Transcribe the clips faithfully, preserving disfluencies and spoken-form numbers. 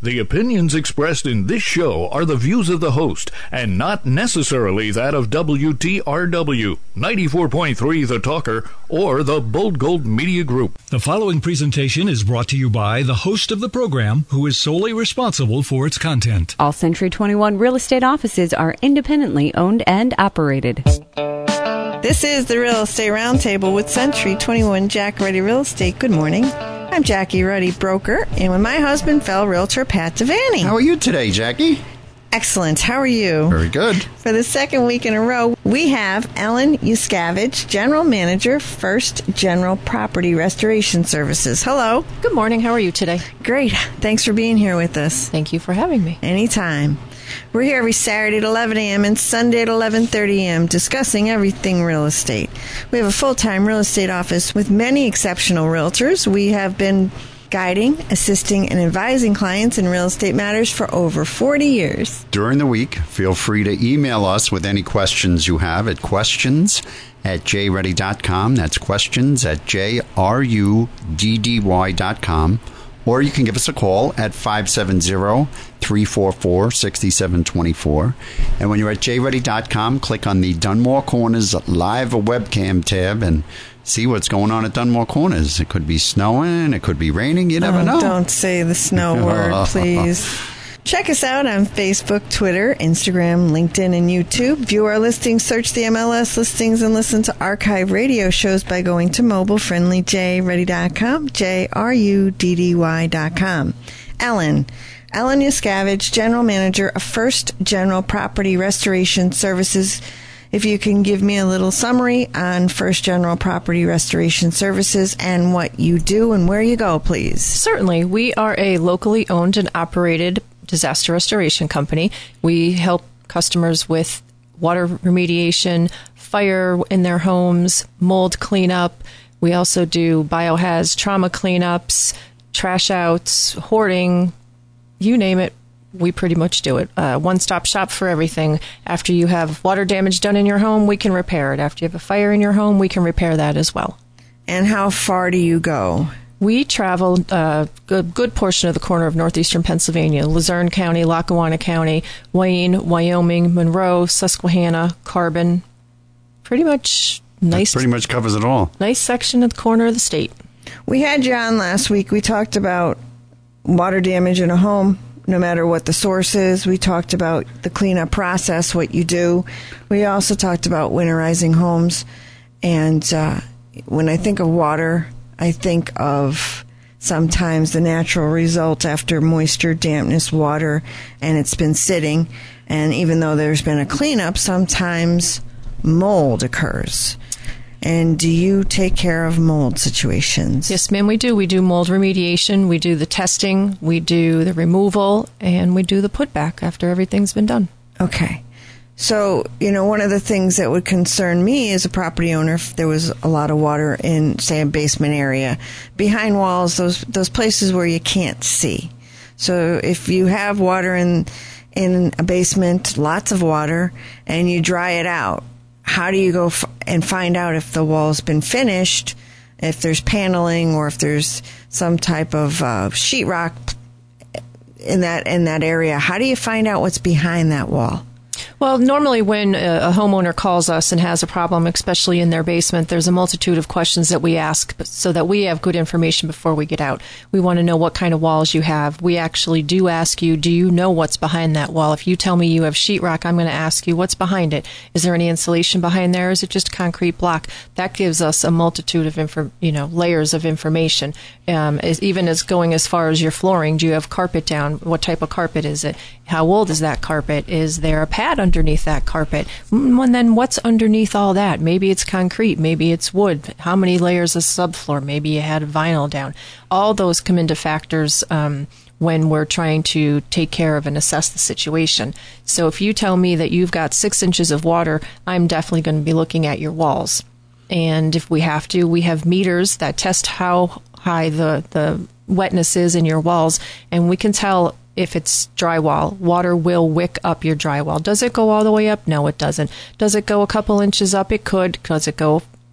The opinions expressed in this show are the views of the host and not necessarily that of W T R W, ninety-four point three The Talker, or the Bold Gold Media Group. The following presentation is brought to you by the host of the program, who is solely responsible for its content. All Century twenty-one real estate offices are independently owned and operated. This is the Real Estate Roundtable with Century twenty-one Jack Ruddy Real Estate. Good morning. I'm Jackie Ruddy, broker, and with my husband, fellow realtor Pat Devaney. How are you today, Jackie? Excellent. How are you? Very good. For the second week in a row, we have Ellen Yuskavage, General Manager, First General Property Restoration Services. Hello. Good morning. How are you today? Great. Thanks for being here with us. Thank you for having me. Anytime. We're here every Saturday at eleven a.m. and Sunday at eleven thirty a.m. discussing everything real estate. We have a full-time real estate office with many exceptional realtors. We have been guiding, assisting, and advising clients in real estate matters for over forty years. During the week, feel free to email us with any questions you have at questions at j ruddy dot com. That's questions at j r u d d y dot com. Or you can give us a call at five seven zero, three four four, six seven two four. And when you're at j ruddy dot com, click on the Dunmore Corners live webcam tab and see what's going on at Dunmore Corners. It could be snowing, it could be raining, you never oh, know. Don't say the snow word, please. Check us out on Facebook, Twitter, Instagram, LinkedIn, and YouTube. View our listings, search the M L S listings, and listen to archive radio shows by going to mobile-friendly j ruddy dot com, J R U D D Y dot com. Ellen. Ellen Yuskavage, General Manager of First General Property Restoration Services. If you can give me a little summary on First General Property Restoration Services and what you do and where you go, please. Certainly. We are a locally owned and operated disaster restoration company. We help customers with water remediation, fire in their homes, mold cleanup. We also do biohaz trauma cleanups, trash outs, hoarding, you name it. We pretty much do it. Uh, one-stop shop for everything. After you have water damage done in your home, we can repair it. After you have a fire in your home, we can repair that as well. And how far do you go? We travel a good, good portion of the corner of northeastern Pennsylvania, Luzerne County, Lackawanna County, Wayne, Wyoming, Monroe, Susquehanna, Carbon. Pretty much nice. That pretty much covers it all. Nice section of the corner of the state. We had you on last week. We talked about water damage in a home, no matter what the source is. We talked about the cleanup process, what you do. We also talked about winterizing homes. And uh, when I think of water, I think of sometimes the natural result after moisture, dampness, water, and it's been sitting. And even though there's been a cleanup, sometimes mold occurs. And do you take care of mold situations? Yes, ma'am, we do. We do mold remediation. We do the testing. We do the removal. And we do the putback after everything's been done. Okay. So, you know, one of the things that would concern me as a property owner, if there was a lot of water in, say, a basement area, behind walls, those those places where you can't see. So if you have water in in a basement, lots of water, and you dry it out, how do you go f- and find out if the wall's been finished, if there's paneling, or if there's some type of uh, sheetrock in that in that area? How do you find out what's behind that wall? Well, normally when a homeowner calls us and has a problem, especially in their basement, there's a multitude of questions that we ask so that we have good information before we get out. We want to know what kind of walls you have. We actually do ask you, do you know what's behind that wall? If you tell me you have sheetrock, I'm going to ask you, what's behind it? Is there any insulation behind there? Is it just concrete block? That gives us a multitude of infor- you know, layers of information. Um, is, even as going as far as your flooring, do you have carpet down? What type of carpet is it? How old is that carpet? Is there a pad underneath that carpet? And then what's underneath all that? Maybe it's concrete. Maybe it's wood. How many layers of subfloor? Maybe you had vinyl down. All those come into factors um, when we're trying to take care of and assess the situation. So if you tell me that you've got six inches of water, I'm definitely going to be looking at your walls. And if we have to, we have meters that test how high the, the wetness is in your walls, and we can tell if it's drywall. Water will wick up your drywall. Does it go all the way up? No, it doesn't. Does it go a couple inches up? It could. Does it go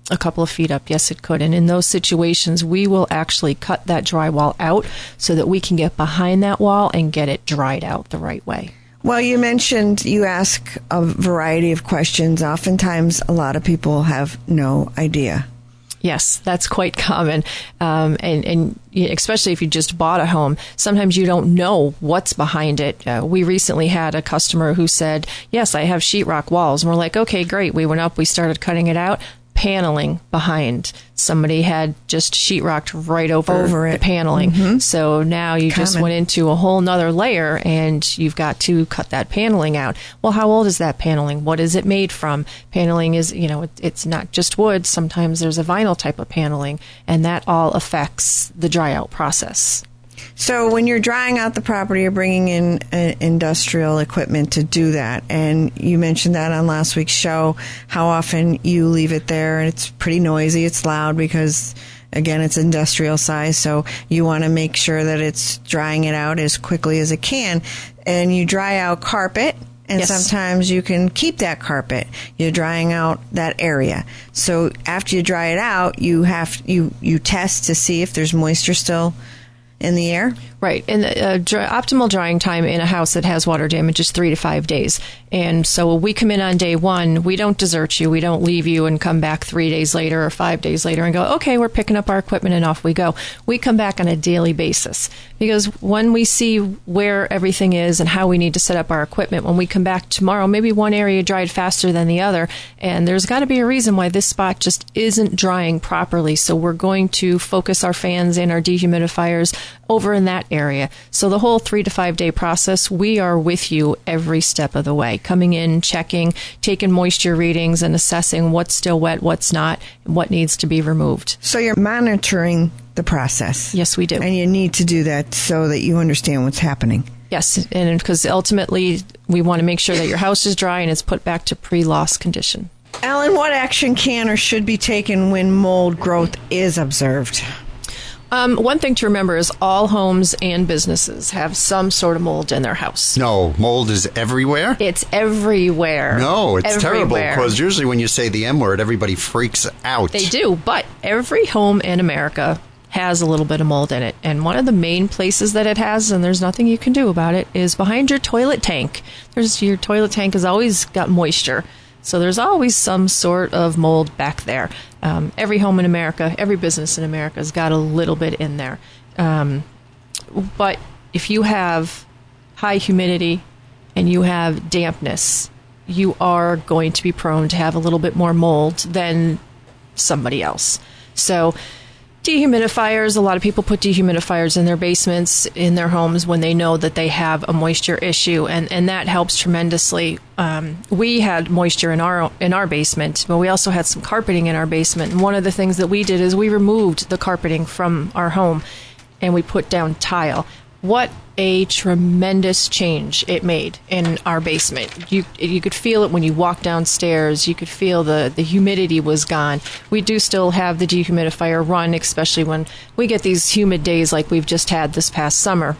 A couple of feet up, yes, it could. And in those situations, we will actually cut that drywall out so that we can get behind that wall and get it dried out the right way. Well, you mentioned you ask a variety of questions. Oftentimes, a lot of people have no idea. Yes, that's quite common. Um, and, and especially if you just bought a home, sometimes you don't know what's behind it. Uh, we recently had a customer who said, yes, I have sheetrock walls. And we're like, okay, great. We went up, we started cutting it out. Paneling behind. Somebody had just sheetrocked right over, over the paneling. Mm-hmm. So now you Common. just went into a whole nother layer and you've got to cut that paneling out. Well, how old is that paneling? What is it made from? Paneling is, you know, it, it's not just wood. Sometimes there's a vinyl type of paneling, and that all affects the dry out process. So when you're drying out the property, you're bringing in uh, industrial equipment to do that. And you mentioned that on last week's show, how often you leave it there. And it's pretty noisy. It's loud because, again, it's industrial size. So you want to make sure that it's drying it out as quickly as it can. And you dry out carpet. And yes. sometimes you can keep that carpet. You're drying out that area. So after you dry it out, you have you, you test to see if there's moisture still in the air? Right. And the uh, dry, optimal drying time in a house that has water damage is three to five days. And so we come in on day one, we don't desert you. We don't leave you and come back three days later or five days later and go, okay, we're picking up our equipment and off we go. We come back on a daily basis because when we see where everything is and how we need to set up our equipment, when we come back tomorrow, maybe one area dried faster than the other. And there's got to be a reason why this spot just isn't drying properly. So we're going to focus our fans and our dehumidifiers over in that area. So the whole three to five day process, we are with you every step of the way, coming in, checking, taking moisture readings and assessing what's still wet, what's not, and what needs to be removed. So you're monitoring the process. Yes, we do. And you need to do that so that you understand what's happening. Yes, and because ultimately we want to make sure that your house is dry and it's put back to pre-loss condition. Alan, what action can or should be taken when mold growth is observed? Um, one thing to remember is all homes and businesses have some sort of mold in their house. No, mold is everywhere? It's everywhere. No, it's everywhere. terrible because usually when you say the M word, everybody freaks out. They do, but every home in America has a little bit of mold in it. And one of the main places that it has, and there's nothing you can do about it, is behind your toilet tank. There's your toilet tank has always got moisture. So there's always some sort of mold back there. Um, every home in America, every business in America has got a little bit in there. Um, but if you have high humidity and you have dampness, you are going to be prone to have a little bit more mold than somebody else. So dehumidifiers, a lot of people put dehumidifiers in their basements, in their homes when they know that they have a moisture issue, and, and that helps tremendously. Um, we had moisture in our in our basement, but we also had some carpeting in our basement. And one of the things that we did is we removed the carpeting from our home and we put down tile. What a tremendous change it made in our basement. You you could feel it when you walked downstairs. You could feel the, the humidity was gone. We do still have the dehumidifier run, especially when we get these humid days like we've just had this past summer.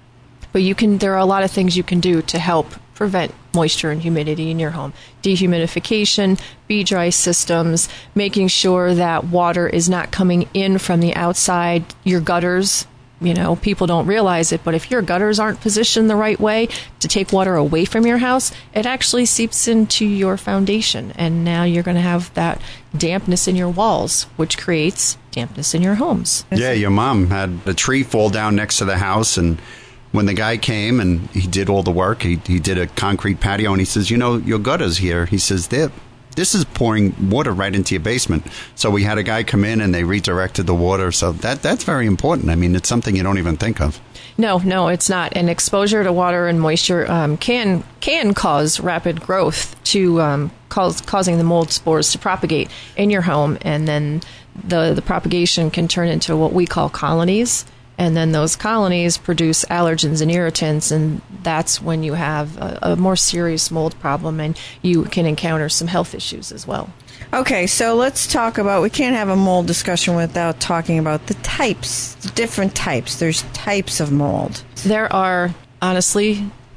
But you can there are a lot of things you can do to help prevent moisture and humidity in your home. Dehumidification, B-dry systems, making sure that water is not coming in from the outside, your gutters. You know, people don't realize it, but if your gutters aren't positioned the right way to take water away from your house, it actually seeps into your foundation. And now you're going to have that dampness in your walls, which creates dampness in your homes. Yeah, your mom had a tree fall down next to the house, and when the guy came and he did all the work, he, he did a concrete patio, and he says, you know, your gutters here, he says, they're this is pouring water right into your basement. So we had a guy come in and they redirected the water. So that that's very important. I mean, it's something you don't even think of. No, no, it's not. And exposure to water and moisture um, can can cause rapid growth to um, cause causing the mold spores to propagate in your home. And then the, the propagation can turn into what we call colonies. And then those colonies produce allergens and irritants, and that's when you have a, a more serious mold problem, and you can encounter some health issues as well. Okay, so let's talk about, we can't have a mold discussion without talking about the types, the different types. There's types of mold. There are, honestly,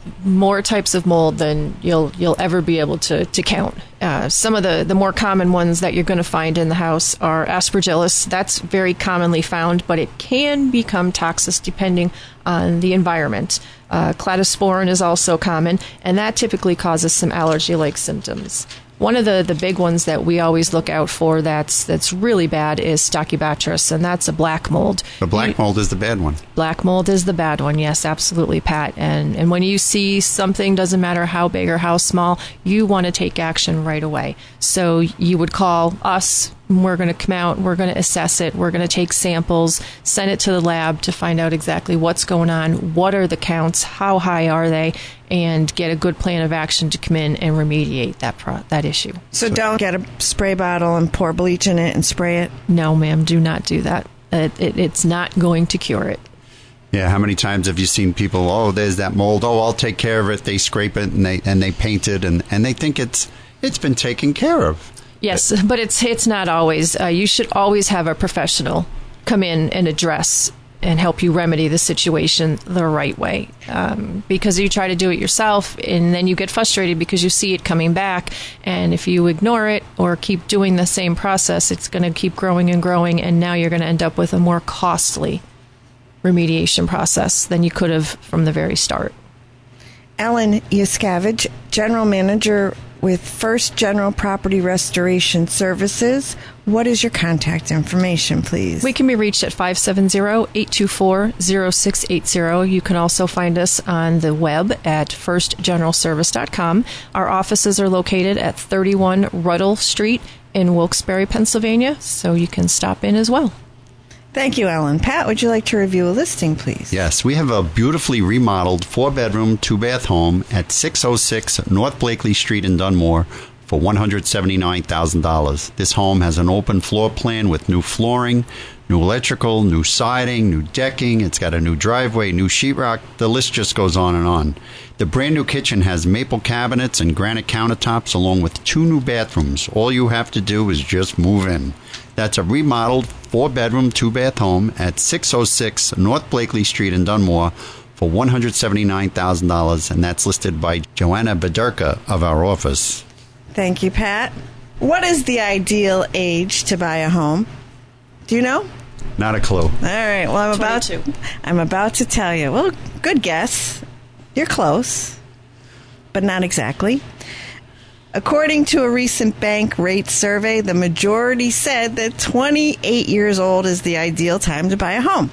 more types of mold than you'll you'll ever be able to, to count. Uh, some of the, the more common ones that you're going to find in the house are Aspergillus. That's very commonly found, but it can become toxic depending on the environment. Uh, Cladosporin is also common, and that typically causes some allergy-like symptoms. One of the, the big ones that we always look out for that's that's really bad is Stachybotrys, and that's a black mold. The black mold is the bad one. Black mold is the bad one, yes, absolutely, Pat. And and when you see something, doesn't matter how big or how small, you want to take action right away. So you would call us. We're going to come out, we're going to assess it, we're going to take samples, send it to the lab to find out exactly what's going on, what are the counts, how high are they, and get a good plan of action to come in and remediate that pro- that issue. So don't get a spray bottle and pour bleach in it and spray it? No, ma'am, do not do that. It, it, it's not going to cure it. Yeah, how many times have you seen people, oh, there's that mold, oh, I'll take care of it, they scrape it and they and they paint it, and, and they think it's it's been taken care of. Yes, but it's it's not always. Uh, you should always have a professional come in and address and help you remedy the situation the right way. Um, because you try to do it yourself, and then you get frustrated because you see it coming back. And if you ignore it or keep doing the same process, it's going to keep growing and growing, and now you're going to end up with a more costly remediation process than you could have from the very start. Ellen Yuskavage, General Manager with First General Property Restoration Services. What is your contact information, please? We can be reached at five seven zero, eight two four, zero six eight zero. You can also find us on the web at first general service dot com. Our offices are located at thirty-one Ruddle Street in Wilkes-Barre, Pennsylvania, so you can stop in as well. Thank you, Ellen. Pat, would you like to review a listing, please? Yes, we have a beautifully remodeled four-bedroom, two-bath home at six oh six North Blakely Street in Dunmore for one hundred seventy-nine thousand dollars. This home has an open floor plan with new flooring, new electrical, new siding, new decking. It's got a new driveway, new sheetrock. The list just goes on and on. The brand new kitchen has maple cabinets and granite countertops along with two new bathrooms. All you have to do is just move in. That's a remodeled four-bedroom, two-bath home at six oh six North Blakely Street in Dunmore for one hundred seventy-nine thousand dollars, and that's listed by Joanna Bederka of our office. Thank you, Pat. What is the ideal age to buy a home? Do you know? Not a clue. All right. Well, I'm about to. I'm about to tell you. Well, good guess. You're close, but not exactly. According to a recent bank rate survey, the majority said that twenty-eight years old is the ideal time to buy a home.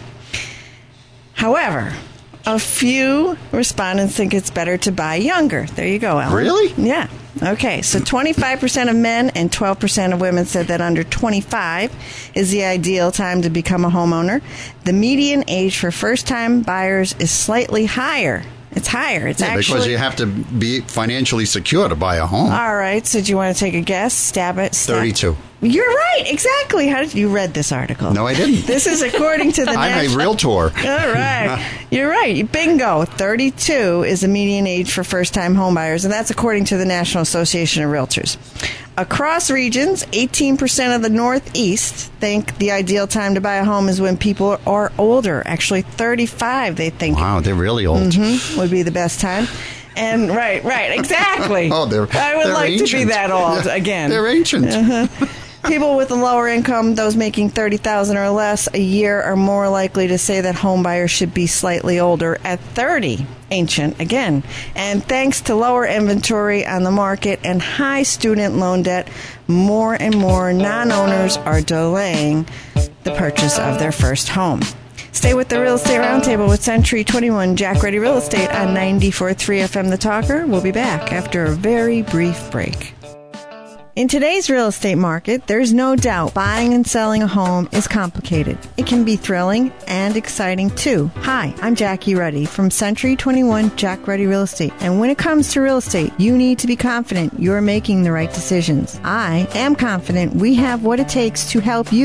However, a few respondents think it's better to buy younger. There you go, Ellen. Really? Yeah. Okay, so twenty-five percent of men and twelve percent of women said that under twenty-five is the ideal time to become a homeowner. The median age for first-time buyers is slightly higher. It's higher. It's yeah, actually because you have to be financially secure to buy a home. All right. So do you want to take a guess? Stab it. Stab. thirty-two. You're right. Exactly. How did you read this article? No, I didn't. This is according to the I'm National... a realtor. All right. You're right. Bingo. thirty-two is the median age for first-time homebuyers, and that's according to the National Association of Realtors. Across regions, eighteen percent of the Northeast think the ideal time to buy a home is when people are older. Actually, thirty-five they think. Wow, they're really old. Mm-hmm, would be the best time. And right, right, exactly. Oh, they're I would they're like ancient. to be that old Yeah, again. They're ancient. Uh-huh. People with a lower income, those making thirty thousand dollars or less a year, are more likely to say that home buyers should be slightly older at thirty. Ancient again. And thanks to lower inventory on the market and high student loan debt, more and more non-owners are delaying the purchase of their first home. Stay with the Real Estate Roundtable with Century twenty-one Jack Ready Real Estate on ninety-four point three F M The Talker. We'll be back after a very brief break. In today's real estate market, there's no doubt buying and selling a home is complicated. It can be thrilling and exciting too. Hi, I'm Jackie Reddy from Century twenty-one Jack Reddy Real Estate. And when it comes to real estate, you need to be confident you're making the right decisions. I am confident we have what it takes to help you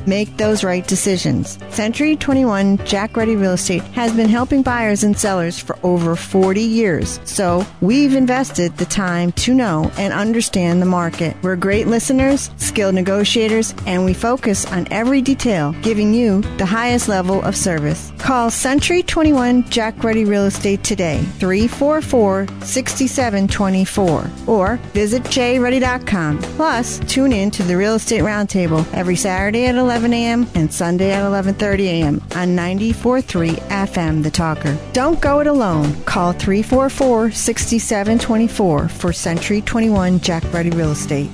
make those right decisions. Century twenty-one Jack Ready Real Estate has been helping buyers and sellers for over forty years. So we've invested the time to know and understand the market. We're great listeners, skilled negotiators, and we focus on every detail, giving you the highest level of service. Call Century twenty-one Jack Ready Real Estate today, three four four, six seven two four, or visit jay ready dot com. Plus, tune in to the Real Estate Roundtable every Saturday at eleven a.m. and Sunday at eleven thirty a.m. on ninety-four point three F M The Talker. Don't go it alone. Call three four four, six seven two four for Century twenty-one Jack Ready Real Estate.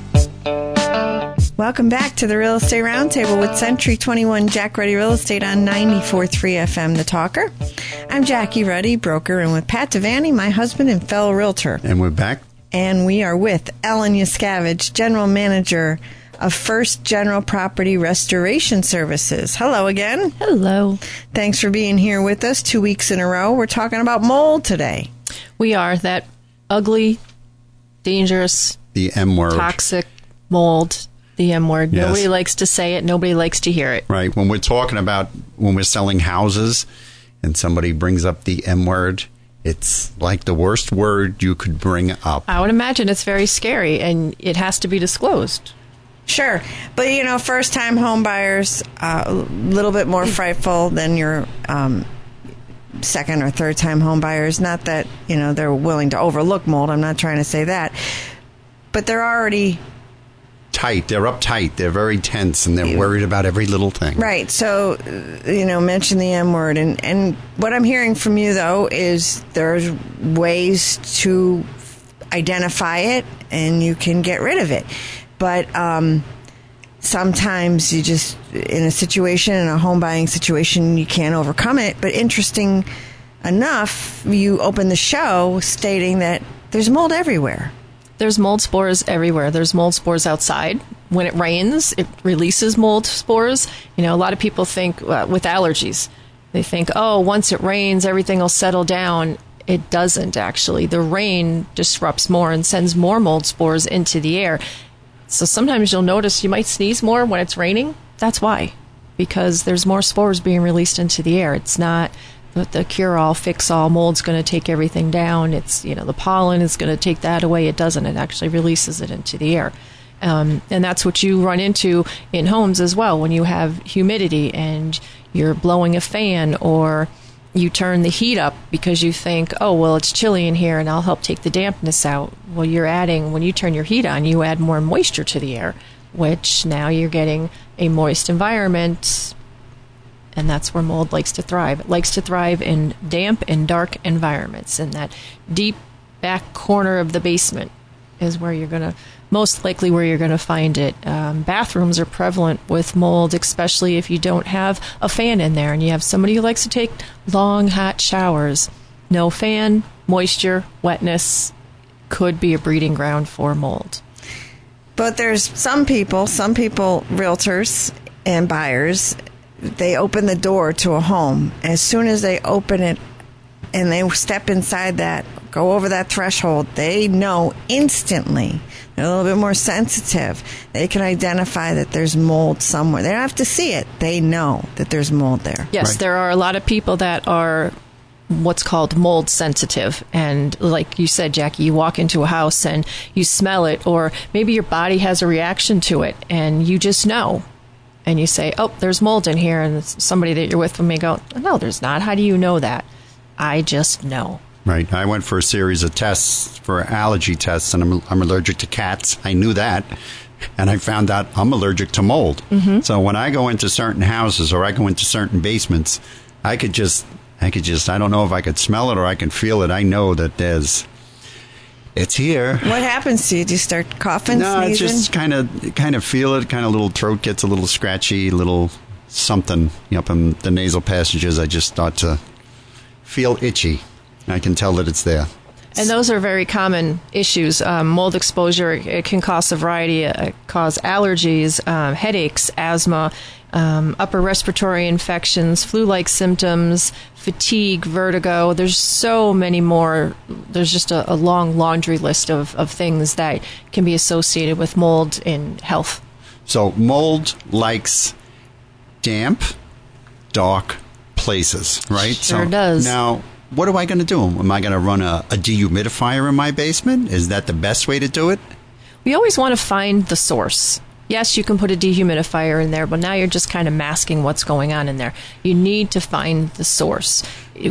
Welcome back to the Real Estate Roundtable with Century twenty-one Jack Ready Real Estate on ninety-four point three F M The Talker. I'm Jackie Ruddy, broker, and with Pat Devaney, my husband and fellow realtor. And we're back. And we are with Ellen Yuskavage, General Manager of First General Property Restoration Services. Hello again. Hello. Thanks for being here with us two weeks in a row. We're talking about mold today. We are. That ugly, dangerous, the M word. Toxic mold. The M word. Yes. Nobody likes to say it. Nobody likes to hear it. Right. When we're talking about when we're selling houses and somebody brings up the M word, it's like the worst word you could bring up. I would imagine it's very scary, and it has to be disclosed. Sure. But, you know, first-time home buyers, uh, a little bit more frightful than your um, second or third-time home buyers. Not that, you know, they're willing to overlook mold. I'm not trying to say that. But they're already tight. They're uptight. They're very tense, and they're worried about every little thing. Right. So, you know, mention the M word. And, and what I'm hearing from you, though, is there's ways to identify it, and you can get rid of it. But um, sometimes you just, in a situation, in a home buying situation, you can't overcome it. But interesting enough, you open the show stating that there's mold everywhere. There's mold spores everywhere. There's mold spores outside. When it rains, it releases mold spores. You know, a lot of people think uh, with allergies, they think, oh, once it rains, everything will settle down. It doesn't, actually. The rain disrupts more and sends more mold spores into the air. So sometimes you'll notice you might sneeze more when it's raining. That's why. Because there's more spores being released into the air. It's not that the cure-all, fix-all, mold's going to take everything down. It's, you know, the pollen is going to take that away. It doesn't. It actually releases it into the air. Um, and that's what you run into in homes as well when you have humidity and you're blowing a fan, or you turn the heat up because you think, oh, well, it's chilly in here and I'll help take the dampness out. Well, you're adding, when you turn your heat on, you add more moisture to the air, which now you're getting a moist environment, and that's where mold likes to thrive. It likes to thrive in damp and dark environments, and that deep back corner of the basement is where you're going to, most likely where you're going to find it. Um, bathrooms are prevalent with mold, especially if you don't have a fan in there and you have somebody who likes to take long, hot showers. No fan, moisture, wetness could be a breeding ground for mold. But there's some people, some people, realtors and buyers, they open the door to a home. As soon as they open it and they step inside that, go over that threshold, they know instantly. They're a little bit more sensitive. They can identify that there's mold somewhere. They don't have to see it. They know that there's mold there. Yes, Right. There are a lot of people that are what's called mold sensitive. And like you said, Jackie, you walk into a house and you smell it, or maybe your body has a reaction to it and you just know. And you say, oh, there's mold in here. And somebody that you're with may go, no, there's not. How do you know that? I just know. Right. I went for a series of tests, for allergy tests, and I'm, I'm allergic to cats. I knew that. And I found out I'm allergic to mold. Mm-hmm. So when I go into certain houses or I go into certain basements, I could just, I could just, I don't know if I could smell it or I can feel it. I know that there's, it's here. What happens to you? Do you start coughing, No, sneezing? it's just kind of, kind of feel it. Kind of little throat gets a little scratchy, little something up in the nasal passages. I just start to feel itchy. I can tell that it's there. And those are very common issues. Um, mold exposure, it can cause a variety, uh, cause allergies, um, headaches, asthma, um, upper respiratory infections, flu-like symptoms, fatigue, vertigo. There's so many more. There's just a, a long laundry list of, of things that can be associated with mold in health. So mold likes damp, dark places, right? Sure so does. Now, what am I going to do? Am I going to run a, a dehumidifier in my basement? Is that the best way to do it? We always want to find the source. Yes, you can put a dehumidifier in there, but now you're just kind of masking what's going on in there. You need to find the source.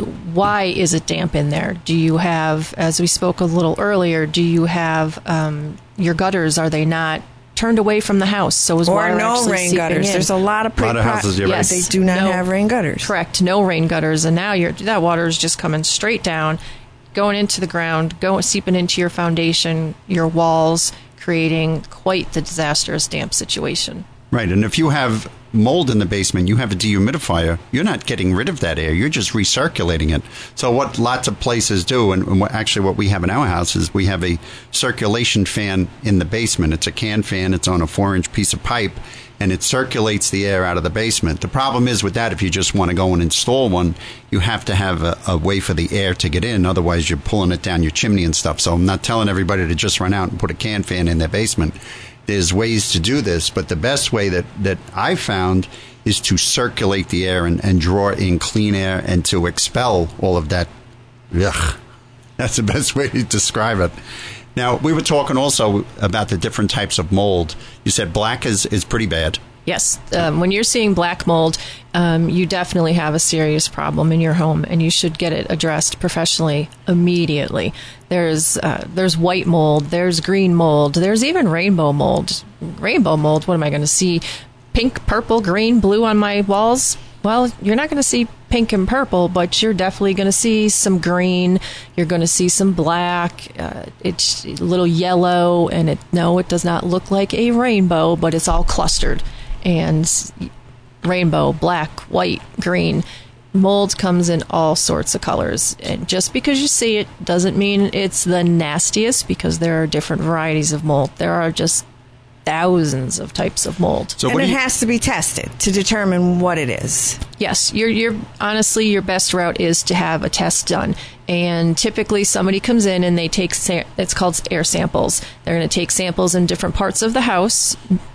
Why is it damp in there? Do you have, as we spoke a little earlier, do you have um, your gutters, are they not turned away from the house? So is Or water no actually rain seeping gutters. in? There's a lot of, A lot of houses, yeah, right. Yes. They do not No. have rain gutters. Correct. No rain gutters. And now you're, that water is just coming straight down, going into the ground, going seeping into your foundation, your walls, creating quite the disastrous damp situation. Right, and if you have mold in the basement, you have a dehumidifier, you're not getting rid of that air, you're just recirculating it. So what lots of places do, and, and what, actually what we have in our house, is we have a circulation fan in the basement. It's a can fan, it's on a four-inch piece of pipe, and it circulates the air out of the basement. The problem is with that, if you just want to go and install one, you have to have a, a way for the air to get in, otherwise you're pulling it down your chimney and stuff. So I'm not telling everybody to just run out and put a can fan in their basement. There's ways to do this, but the best way that, that I've found is to circulate the air and, and draw in clean air and to expel all of that. Ugh. That's the best way to describe it. Now, we were talking also about the different types of mold. You said black is, is pretty bad. Yes. Um, when you're seeing black mold, um, you definitely have a serious problem in your home, and you should get it addressed professionally immediately. There's uh, there's white mold, there's green mold, there's even rainbow mold. Rainbow mold, what am I going to see? Pink, purple, green, blue on my walls? Well, you're not going to see pink and purple, but you're definitely going to see some green. You're going to see some black. Uh, it's a little yellow, and it no, it does not look like a rainbow, but it's all clustered. And rainbow, black, white, green. Mold comes in all sorts of colors. And just because you see it doesn't mean it's the nastiest, because there are different varieties of mold. There are just thousands of types of mold. So and what it do you, has to be tested to determine what it is. Yes, you're, you're honestly, your best route is to have a test done. And typically somebody comes in and they take, sa- it's called air samples. They're going to take samples in different parts of the house,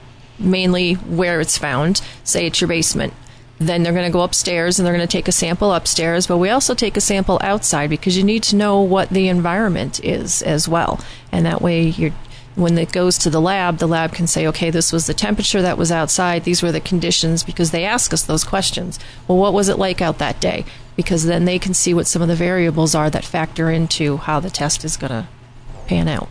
mainly where it's found. Say it's your basement. Then they're going to go upstairs and they're going to take a sample upstairs, but we also take a sample outside, because you need to know what the environment is as well. And that way, you're, when it goes to the lab, the lab can say, okay, this was the temperature that was outside, these were the conditions, because they ask us those questions. Well, what was it like out that day? Because then they can see what some of the variables are that factor into how the test is going to pan out.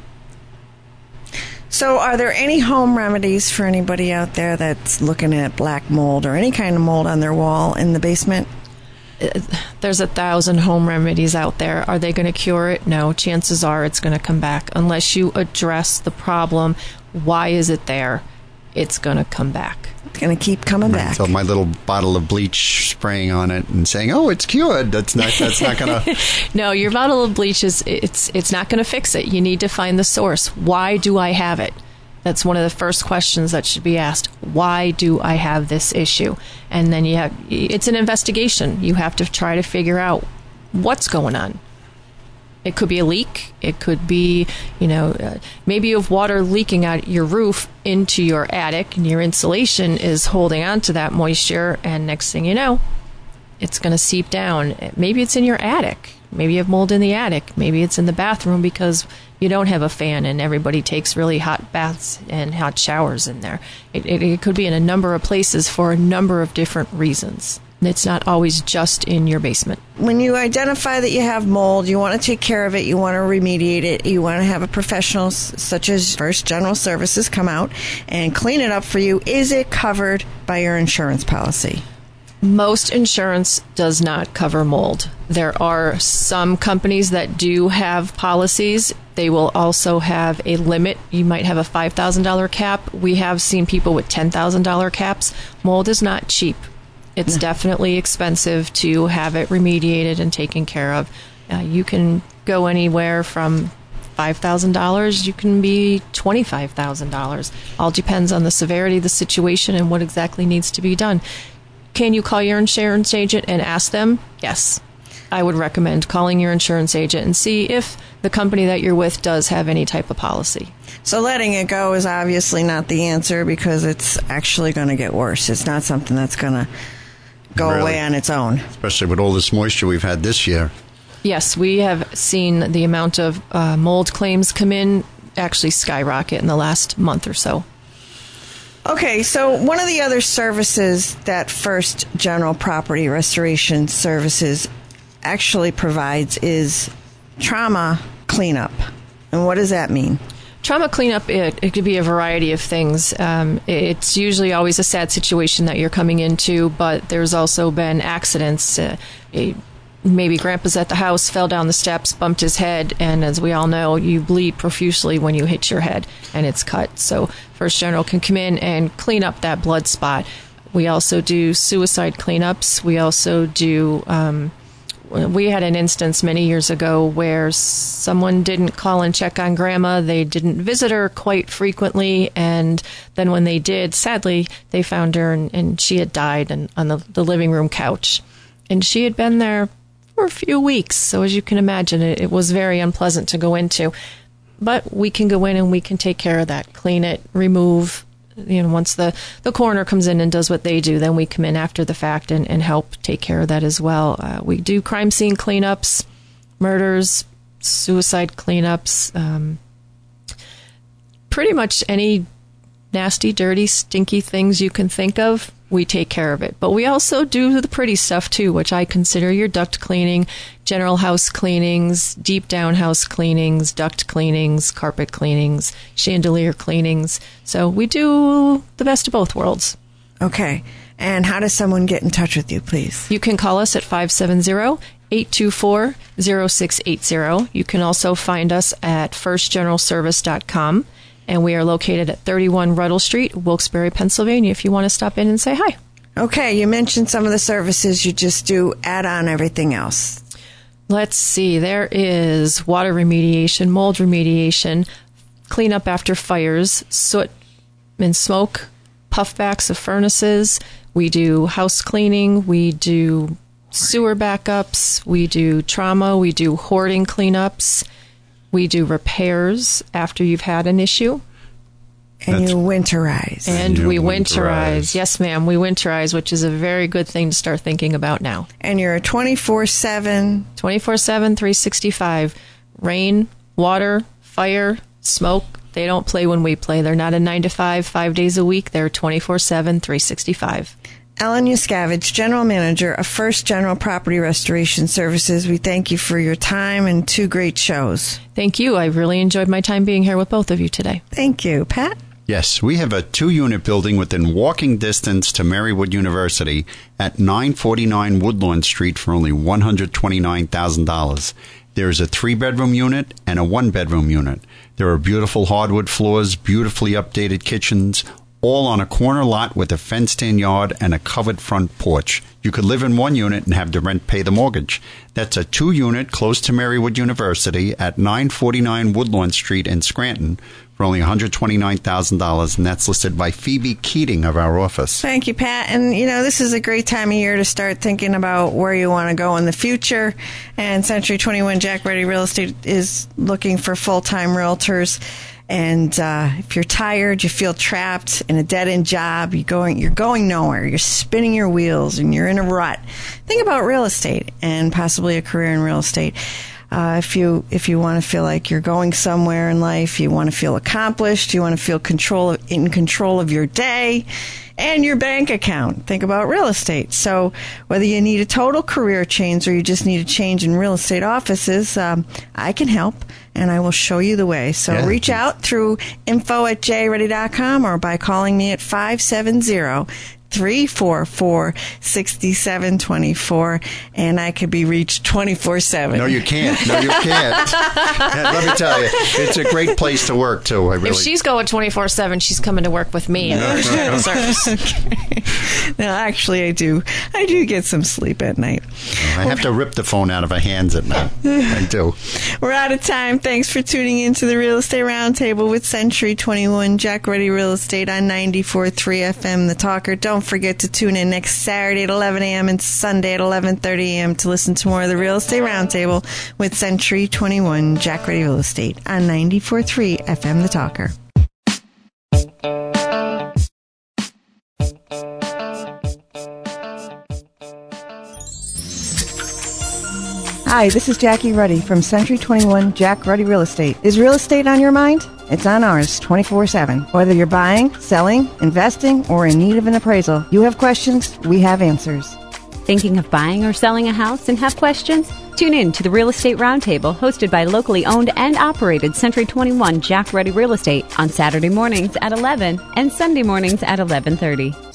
So are there any home remedies for anybody out there that's looking at black mold or any kind of mold on their wall in the basement? There's a thousand home remedies out there. Are they going to cure it? No. Chances are it's going to come back. Unless you address the problem, why is it there? It's going to come back. It's going to keep coming back. So my little bottle of bleach spraying on it and saying, "Oh, it's cured." That's not. That's not going to. No, your bottle of bleach is it's it's not going to fix it. You need to find the source. Why do I have it? That's one of the first questions that should be asked. Why do I have this issue? And then you have it's an investigation. You have to try to figure out what's going on. It could be a leak. It could be, you know, uh, maybe you have water leaking out your roof into your attic, and your insulation is holding on to that moisture, and next thing you know, it's going to seep down. Maybe it's in your attic. Maybe you have mold in the attic. Maybe it's in the bathroom because you don't have a fan and everybody takes really hot baths and hot showers in there. It, it, it could be in a number of places for a number of different reasons. It's not always just in your basement. When you identify that you have mold, you want to take care of it, you want to remediate it, you want to have a professional s- such as First General Services come out and clean it up for you. Is it covered by your insurance policy? Most insurance does not cover mold. There are some companies that do have policies. They will also have a limit. You might have a five thousand dollars cap. We have seen people with ten thousand dollars caps. Mold is not cheap. It's definitely expensive to have it remediated and taken care of. Uh, you can go anywhere from five thousand dollars, you can be twenty-five thousand dollars. All depends on the severity of the situation and what exactly needs to be done. Can you call your insurance agent and ask them? Yes. I would recommend calling your insurance agent and see if the company that you're with does have any type of policy. So letting it go is obviously not the answer because it's actually going to get worse. It's not something that's going to go Really? away on its own. Especially with all this moisture we've had this year. Yes, we have seen the amount of uh, mold claims come in actually skyrocket in the last month or so. Okay, so one of the other services that First General Property Restoration Services actually provides is trauma cleanup. And what does that mean? Trauma cleanup, it, it could be a variety of things. Um, it's usually always a sad situation that you're coming into, but there's also been accidents. Uh, a, maybe Grandpa's at the house, fell down the steps, bumped his head, and as we all know, you bleed profusely when you hit your head and it's cut. So First General can come in and clean up that blood spot. We also do suicide cleanups. We also do... Um, We had an instance many years ago where someone didn't call and check on Grandma. They didn't visit her quite frequently. And then when they did, sadly, they found her and, and she had died in, on the, the living room couch. And she had been there for a few weeks. So as you can imagine, it, it was very unpleasant to go into. But we can go in and we can take care of that, clean it, remove. You know, once the, the coroner comes in and does what they do, then we come in after the fact and, and help take care of that as well. Uh, we do crime scene cleanups, murders, suicide cleanups, um, pretty much any nasty, dirty, stinky things you can think of, we take care of it. But we also do the pretty stuff too, which I consider your duct cleaning, general house cleanings, deep down house cleanings, duct cleanings, carpet cleanings, chandelier cleanings. So we do the best of both worlds. Okay. And how does someone get in touch with you, please? You can call us at five seven zero, eight two four, zero six eight zero. You can also find us at first general service dot com. And we are located at thirty-one Ruddle Street, Wilkes-Barre, Pennsylvania, if you want to stop in and say hi. Okay, you mentioned some of the services you just do. Add on everything else. Let's see. There is water remediation, mold remediation, cleanup after fires, soot and smoke, puffbacks of furnaces. We do house cleaning. We do sewer backups. We do trauma. We do hoarding cleanups. We do repairs after you've had an issue. And That's- you winterize. And you we winterize. winterize. Yes, ma'am. We winterize, which is a very good thing to start thinking about now. And you're a twenty-four seven. twenty-four seven, three sixty-five. Rain, water, fire, smoke. They don't play when we play. They're not a nine to five, five days a week. They're twenty-four seven, three sixty-five. Ellen Yuskavage, General Manager of First General Property Restoration Services. We thank you for your time and two great shows. Thank you. I really enjoyed my time being here with both of you today. Thank you. Pat? Yes, we have a two-unit building within walking distance to Marywood University at nine forty-nine Woodlawn Street for only one hundred twenty-nine thousand dollars. There is a three-bedroom unit and a one-bedroom unit. There are beautiful hardwood floors, beautifully updated kitchens, all on a corner lot with a fenced-in yard and a covered front porch. You could live in one unit and have the rent pay the mortgage. That's a two-unit close to Marywood University at nine forty-nine Woodlawn Street in Scranton for only one hundred twenty-nine thousand dollars, and that's listed by Phoebe Keating of our office. Thank you, Pat. And, you know, this is a great time of year to start thinking about where you want to go in the future. And Century twenty-one Jack Ready Real Estate is looking for full-time realtors. And uh, if you're tired, you feel trapped in a dead-end job, you're going, you're going nowhere, you're spinning your wheels, and you're in a rut, think about real estate and possibly a career in real estate. Uh, if you if you want to feel like you're going somewhere in life, you want to feel accomplished, you want to feel control of, in control of your day and your bank account, think about real estate. So whether you need a total career change or you just need a change in real estate offices, um, I can help. And I will show you the way. So Yeah. reach out through info at j ready dot com or by calling me at five seven zero, three four four, six seven two four. And I could be reached twenty-four seven. No, you can't. No, you can't. Yeah, let me tell you, it's a great place to work, too. I really. If she's going twenty-four seven, she's coming to work with me in First General Service. No, actually, I do. I do get some sleep at night. I have to rip the phone out of her hands at night. I do. We're out of time. Thanks for tuning in to the Real Estate Roundtable with Century twenty-one Jack Ready Real Estate on ninety-four point three F M, The Talker. Don't don't forget to tune in next Saturday at eleven a.m. and Sunday at eleven thirty a.m. to listen to more of the Real Estate Roundtable with Century twenty-one Jack Ready Real Estate on ninety-four point three F M The Talker. Hi, this is Jackie Ruddy from Century twenty-one Jack Ruddy Real Estate. Is real estate on your mind? It's on ours twenty-four seven. Whether you're buying, selling, investing, or in need of an appraisal, you have questions, we have answers. Thinking of buying or selling a house and have questions? Tune in to the Real Estate Roundtable hosted by locally owned and operated Century twenty-one Jack Ruddy Real Estate on Saturday mornings at eleven and Sunday mornings at eleven thirty.